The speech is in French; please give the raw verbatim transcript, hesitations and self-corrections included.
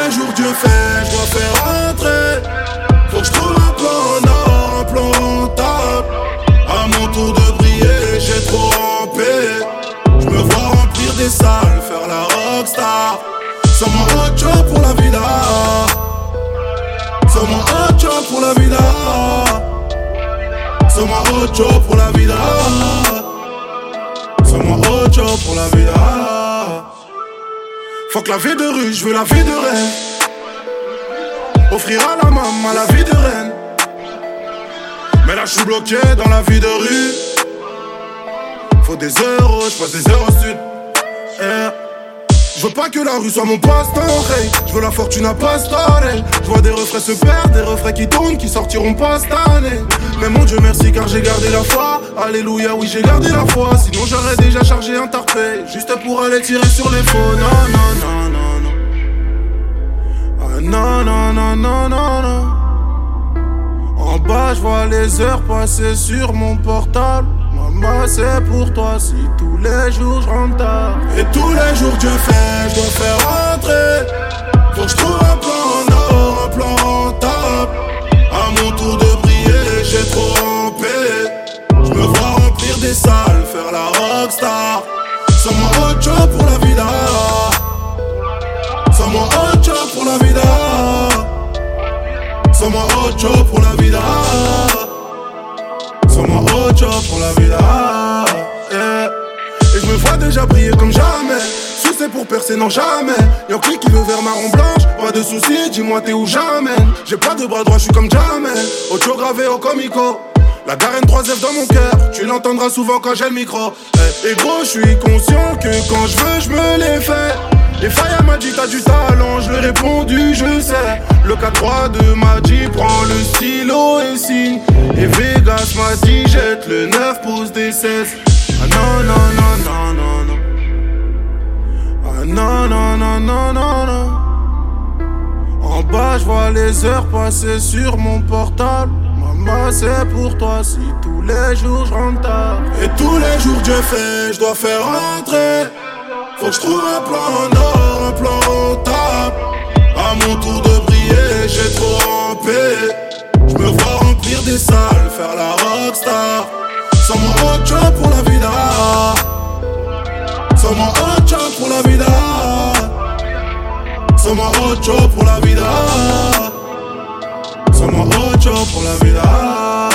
les jours Dieu fait, je dois faire rentrer. Faut que je trouve un plan en or, un plan rentable. À mon tour de briller, j'ai trop rampé. Je me vois remplir des salles, faire la rockstar. Sans mon ocho pour la vida. Sans mon ocho pour la vida. Sans mon ocho pour la vida. Sans mon ocho pour la vida. Fuck la vie de rue, je veux la vie de reine. Offrir à la maman la vie de reine. Mais là je suis bloqué dans la vie de rue. Faut des euros, je passe des heures au sud. eh. Je veux pas que la rue soit mon passe-temps, hey. Je veux la fortune à pastore. Je vois des refrains se perdre, des refrains qui tournent, qui sortiront pas cette année. Mais mon Dieu merci car j'ai gardé la foi. Alléluia, oui j'ai gardé la foi. Sinon j'aurais déjà chargé un tarpé, juste pour aller tirer sur les faux. Non, non, non, non, non. Ah non, non, non, non, non, non. En bas je vois les heures passer sur mon portable. Maman c'est pour toi si tous les jours je rentre tard. Et tous les jours Dieu fait, je dois faire rentrer. Faut que je trouve un plan en or, un plan rentable. À mon tour de briller, j'ai trop rampé. Je me vois remplir des salles, faire la rockstar. Sans mon ocho pour la vida. Sans mon ocho pour la vida. Sans mon ocho pour la vida. Sans mon ocho pour la vida. yeah. Et je me vois déjà briller comme jamais. Succès pour percer, non jamais. Y'a qui qui veut vers marron blanche. Pas de soucis, dis-moi t'es où j'amène. J'ai pas de bras droit, je suis comme jamais. Ocho gravé au comico. La garenne trois F dans mon cœur, tu l'entendras souvent quand j'ai le micro. hey. Et gros, je suis conscient que quand je veux, je me les fais. Et Faya m'a dit t'as du talent, je lui ai répondu je sais. Le quatre trois deux m'a dit prends le stylo et signe. Et Vegas m'a dit jette le neuf pouces des seize. Ah non non non non non non. Ah non non non non non non. En bas je vois les heures passer sur mon portable. Maman c'est pour toi si tous les jours je rentre tard. Et tous les jours Dieu fait, je dois faire rentrer. Faut que je trouve un plan en or, un plan rentable. À mon tour de briller, j'ai trop rampé. Je me vois remplir des salles, faire la rockstar. Sans mon ocho pour la vida. Sans mon ocho pour la vida. Sans mon ocho pour la vida. Sans mon ocho pour la vida.